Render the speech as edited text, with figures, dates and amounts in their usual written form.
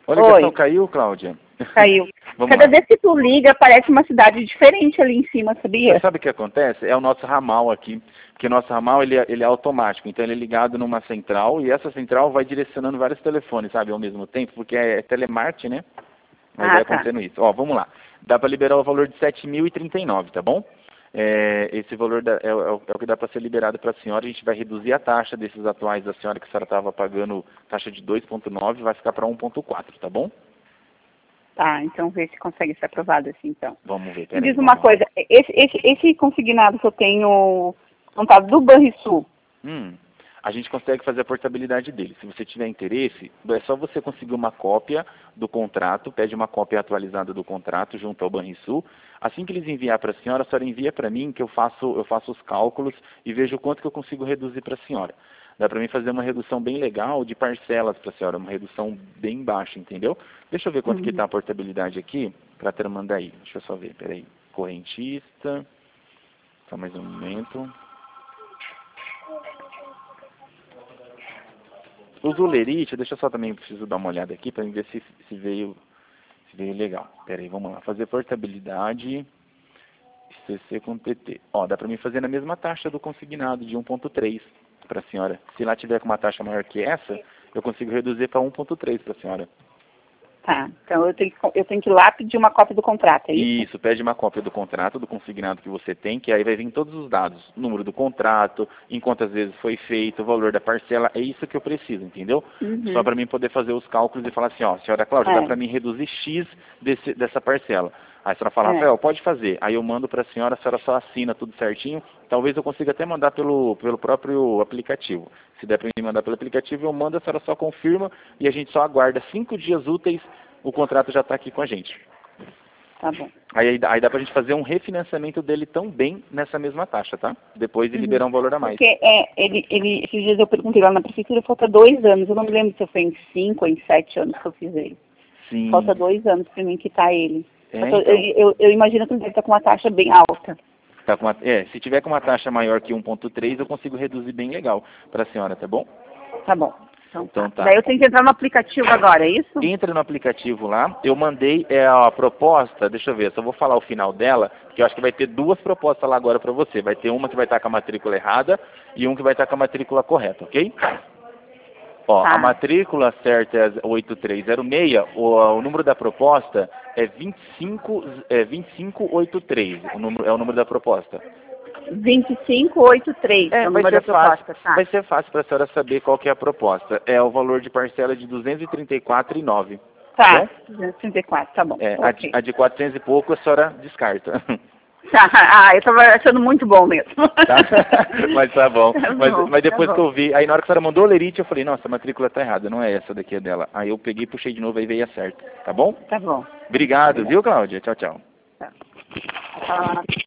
A ligação Oi. caiu, Cláudia? Caiu. Vamos Cada lá. vez que tu liga, parece uma cidade diferente ali em cima, Você sabia? sabe o que acontece? É o nosso ramal aqui, porque o nosso ramal ele é automático, então ele é ligado numa central e essa central vai direcionando vários telefones, sabe, ao mesmo tempo, porque é telemarketing, né? Aí vai Tá. acontecendo isso. Ó, vamos lá. Dá para liberar o valor de 7.039, tá bom? Esse valor é o que dá para ser liberado para a senhora. A gente vai reduzir a taxa desses atuais da senhora que a senhora estava pagando taxa de 2,9, vai ficar para 1,4, tá bom? Tá, então vê se consegue ser aprovado assim, então. Vamos ver, Me peraí. diz uma coisa, esse consignado que eu tenho montado do Banrisul, A gente consegue fazer a portabilidade dele. Se você tiver interesse, é só você conseguir uma cópia do contrato, pede uma cópia atualizada do contrato junto ao Banrisul. Assim que eles enviar para a senhora envia para mim que eu faço os cálculos e vejo o quanto que eu consigo reduzir para a senhora. Dá para mim fazer uma redução bem legal de parcelas para a senhora, uma redução bem baixa, entendeu? Deixa eu ver quanto que está a portabilidade aqui, para ter mandar aí. Deixa eu só ver, peraí. Correntista, só mais um momento. O Zulerite, deixa eu só também, preciso dar uma olhada aqui para ver se veio legal. Pera aí, vamos lá. Fazer portabilidade, CC com TT. Ó, dá para mim fazer na mesma taxa do consignado, de 1,3 para a senhora. Se lá tiver com uma taxa maior que essa, eu consigo reduzir para 1,3 para a senhora. tá, então eu tenho que ir lá pedir uma cópia do contrato, é isso? Isso, pede uma cópia do contrato, do consignado que você tem, que aí vai vir todos os dados, número do contrato, em quantas vezes foi feito, o valor da parcela, é isso que eu preciso, entendeu? Só para mim poder fazer os cálculos e falar assim, ó, senhora Cláudia, dá para mim reduzir X dessa parcela. Aí a senhora fala, Rafael, pode fazer. Aí eu mando para a senhora só assina tudo certinho. Talvez eu consiga até mandar pelo próprio aplicativo. Se der para mim mandar pelo aplicativo, eu mando, a senhora só confirma e a gente só aguarda 5 dias úteis, o contrato já está aqui com a gente. Tá bom. Aí dá pra gente fazer um refinanciamento dele também nessa mesma taxa, tá? Depois de liberar um valor a mais. Porque esses dias eu perguntei lá na prefeitura, falta 2 anos. Eu não me lembro se foi em 5 ou em 7 anos que eu fiz ele. Sim. Falta 2 anos para mim quitar ele. Então. Eu imagino que ele deve estar com uma taxa bem alta. Tá com se tiver com uma taxa maior que 1,3, eu consigo reduzir bem legal para a senhora, tá bom? Tá bom. Então tá. Daí eu tenho que entrar no aplicativo agora, é isso? Entra no aplicativo lá, eu mandei a proposta, deixa eu ver, só vou falar o final dela, porque eu acho que vai ter 2 propostas lá agora para você. Vai ter uma que vai estar com a matrícula errada e um que vai estar com a matrícula correta, ok? Ó, a matrícula certa é 8306, o número da proposta é 2583, é o número da proposta. 2583, é o número da proposta, tá. Vai ser fácil para a senhora saber qual que é a proposta. É o valor de parcela de 234,9. Tá, 234, tá bom. Okay. A de 400 e pouco a senhora descarta. Eu estava achando muito bom mesmo. Tá? Mas tá bom. Mas depois que eu vi, aí na hora que a senhora mandou o lerite, eu falei, nossa, a matrícula tá errada, não é essa daqui, é dela. Aí eu peguei, puxei de novo, aí veio a certa. Tá bom? Tá bom. Obrigado, viu, Cláudia? Tchau, tchau. Tá.